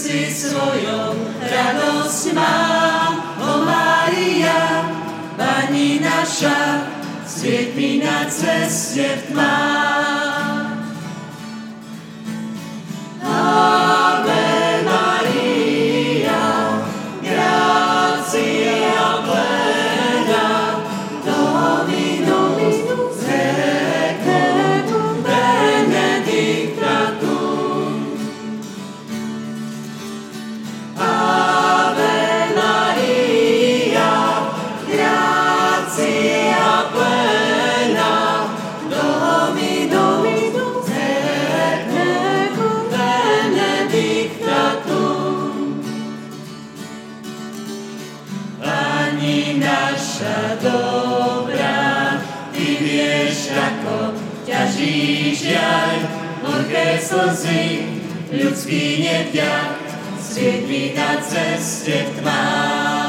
srdci svojom radosť mám, o Mária, Pani naša, svieť mi na ceste v tmách. Ave Maria, gratia plena, Dominus tecum, benedicta tu. Ave Maria, gratia plena, Dominus tecum, benedicta tu. Pani naša dobrá, Ty vieš, ako ťaží žiaľ, horké slzy, ľudský nevďak, svieť mi na ceste v tmách.